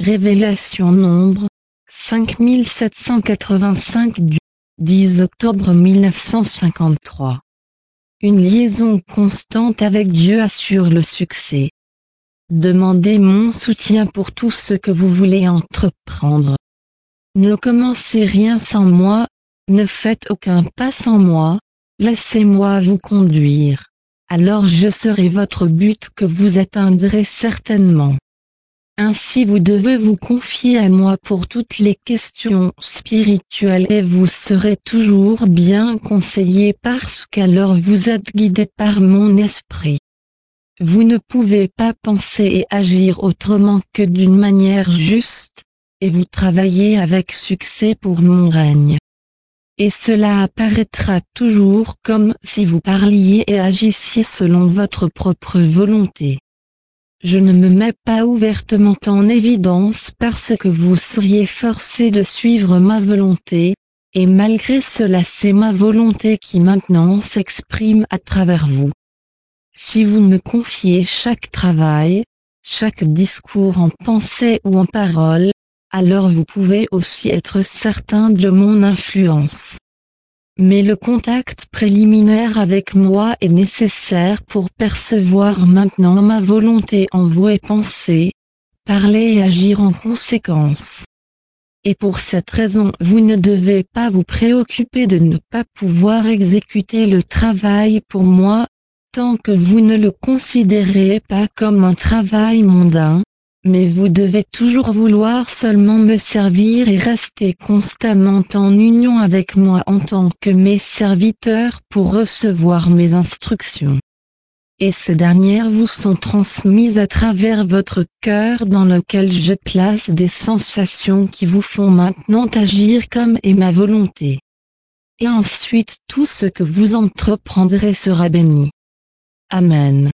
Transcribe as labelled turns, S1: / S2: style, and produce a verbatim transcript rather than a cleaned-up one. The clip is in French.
S1: Révélation Nombre, cinq mille sept cent quatre-vingt-cinq du dix octobre mille neuf cent cinquante-trois. Une liaison constante avec Dieu assure le succès. Demandez mon soutien pour tout ce que vous voulez entreprendre. Ne commencez rien sans moi, ne faites aucun pas sans moi, laissez-moi vous conduire. Alors je serai votre but que vous atteindrez certainement. Ainsi vous devez vous confier à moi pour toutes les questions spirituelles et vous serez toujours bien conseillé parce qu'alors vous êtes guidé par mon esprit. Vous ne pouvez pas penser et agir autrement que d'une manière juste, et vous travaillez avec succès pour mon règne. Et cela apparaîtra toujours comme si vous parliez et agissiez selon votre propre volonté. Je ne me mets pas ouvertement en évidence parce que vous seriez forcé de suivre ma volonté, et malgré cela c'est ma volonté qui maintenant s'exprime à travers vous. Si vous me confiez chaque travail, chaque discours en pensée ou en parole, alors vous pouvez aussi être certain de mon influence. Mais le contact préliminaire avec moi est nécessaire pour percevoir maintenant ma volonté en vous et penser, parler et agir en conséquence. Et pour cette raison vous ne devez pas vous préoccuper de ne pas pouvoir exécuter le travail pour moi, tant que vous ne le considérez pas comme un travail mondain. Mais vous devez toujours vouloir seulement me servir et rester constamment en union avec moi en tant que mes serviteurs pour recevoir mes instructions. Et ces dernières vous sont transmises à travers votre cœur dans lequel je place des sensations qui vous font maintenant agir comme est ma volonté. Et ensuite tout ce que vous entreprendrez sera béni. Amen.